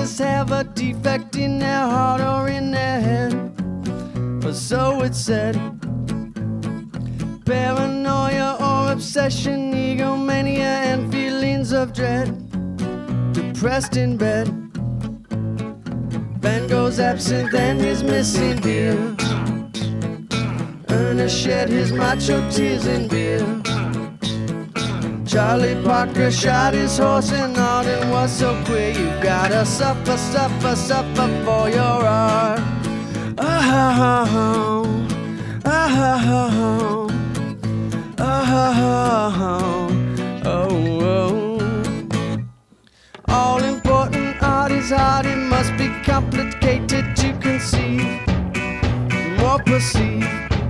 others have a defect in their heart or in their head, or so it's said. Paranoia or obsession, egomania and feelings of dread. Depressed in bed, Van Gogh's absent and his missing beer. Ernest shed his macho tears in beer. Charlie Parker shot his horse and Arden was so queer. You've gotta suffer, suffer, suffer for your art. Oh, oh, oh, oh, oh. All important art is hard, it must be complicated to conceive, more perceive.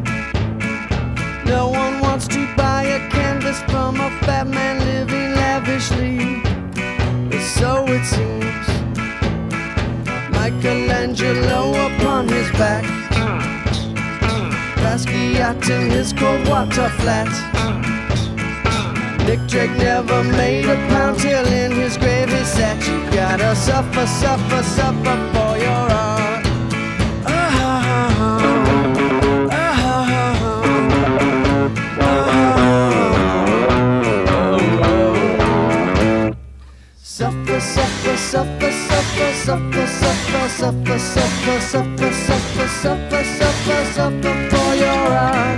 No one wants to buy a canvas from a fat man living lavishly, so it seems. Michelangelo upon his back, Basquiat in his cold water flat. Nick Drake never made a pound till in his grave he sat. You gotta suffer, suffer, suffer for your art. Suffer, suffer, suffer, suffer, suffer, suffer, suffer, suffer, suffer, suffer, suffer, suffer, suffer for your art.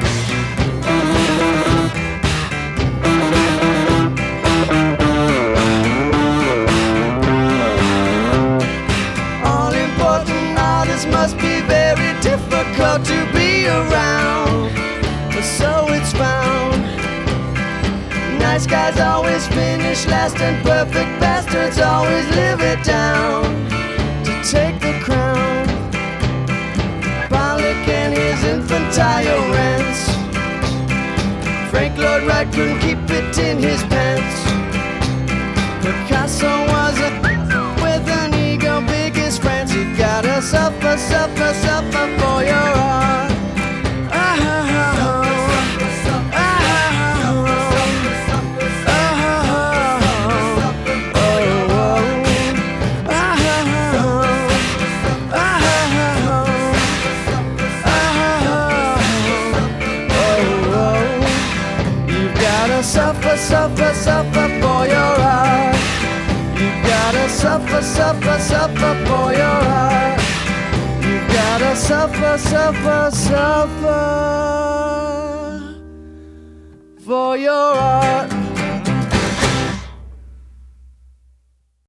All important artists must be very difficult to be around, but so it's found. Nice guys always finish last and perfect bastards always live it down to take the crown. Pollock and his infantile rants, Frank Lloyd Wright couldn't keep it in his pants. Picasso was with an ego big as France. You gotta suffer, suffer, suffer for your art. Suffer, suffer, suffer for your art. You gotta suffer, suffer, suffer for your art. You gotta suffer, suffer, suffer for your art.